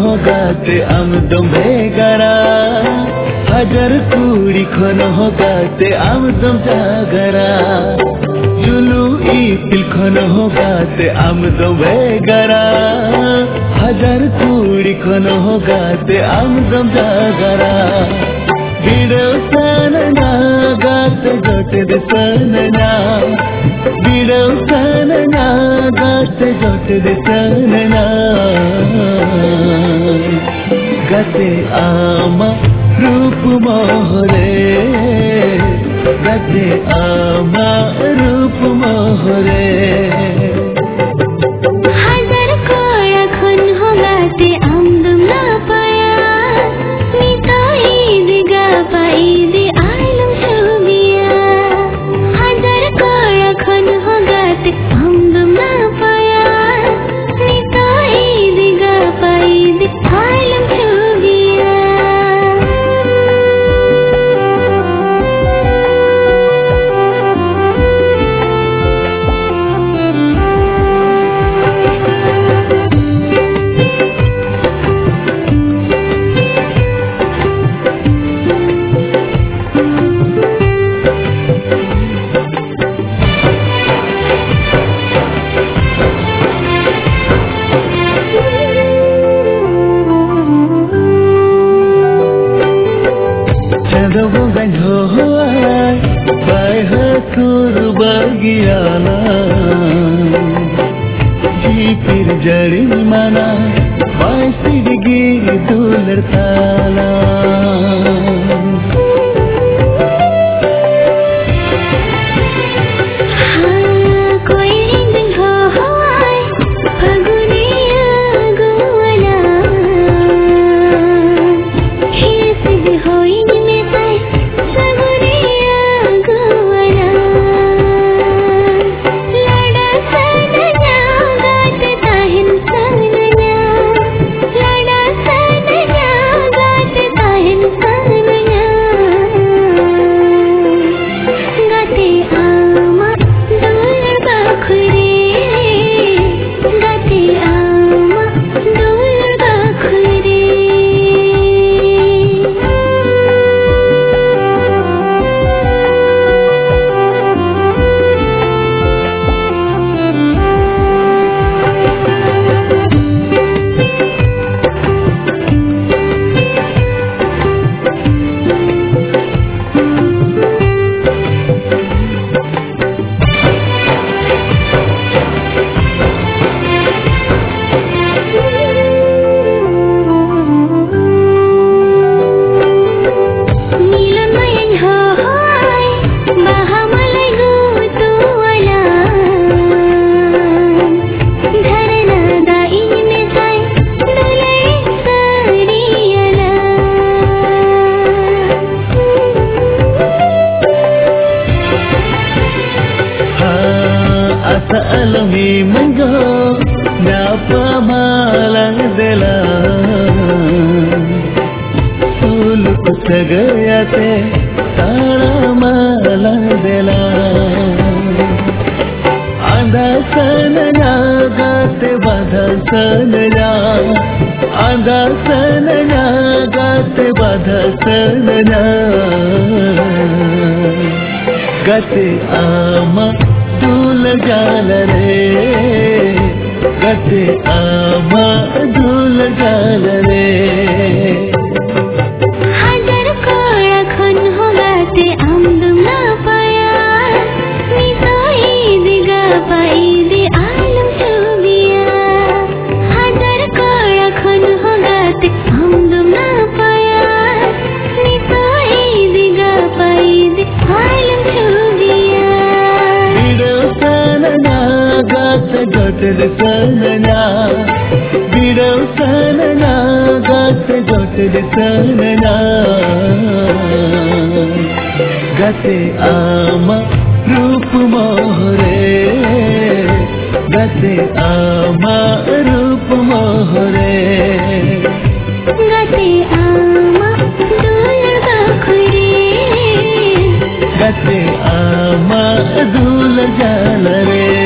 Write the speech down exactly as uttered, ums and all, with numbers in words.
होगाते आमदम भेगारा हाजार कुड़ी खन होगाते आमदम जागरा जुलू इपिल खन होगाते आमदम भेगारा हाजार कुड़ी खन होगाते आमदम जागरा बिड़ो सनना गाते जोटे दे सनना बिड़ो सनना गाते जोटे दे सनना गाते आमा रूप मोहरे गाते आमा रूप मोहरे हाजार कोड़ा खन होगाते आमदम ना पाया नीता ईद गा पाईद आलम छुबिया हाजार कोड़ा खन होगाते आमदम ना पाया नीता ईद गा पाईद आलम छुबिया बागियाना जीपिर जड़ी माना बाइसिडगी दुलर ताला alami mango napa malang dela suluk sagayate tara malang dela anda sanana gate badha sanana anda sanana gate badha sanana gate ama दूल जाल रे गते आमा दूल जाल रे हाजार कोड़ा खन होगाते आमदम ना पाया नीता ईद गा पाईद आलम छुबिया हाजार कोड़ा खन होगाते आमदम ना पाया नीता ईद गा पाईद आलम छुबिया गाते जोटे दे सनना बिड़ो सनना गाते जोटे दे सनना गाते आमा रूप मोहरे गाते आमा रूप मोहरे गाते आमा दूल बखुरे गाते आमा दूल जाल रे।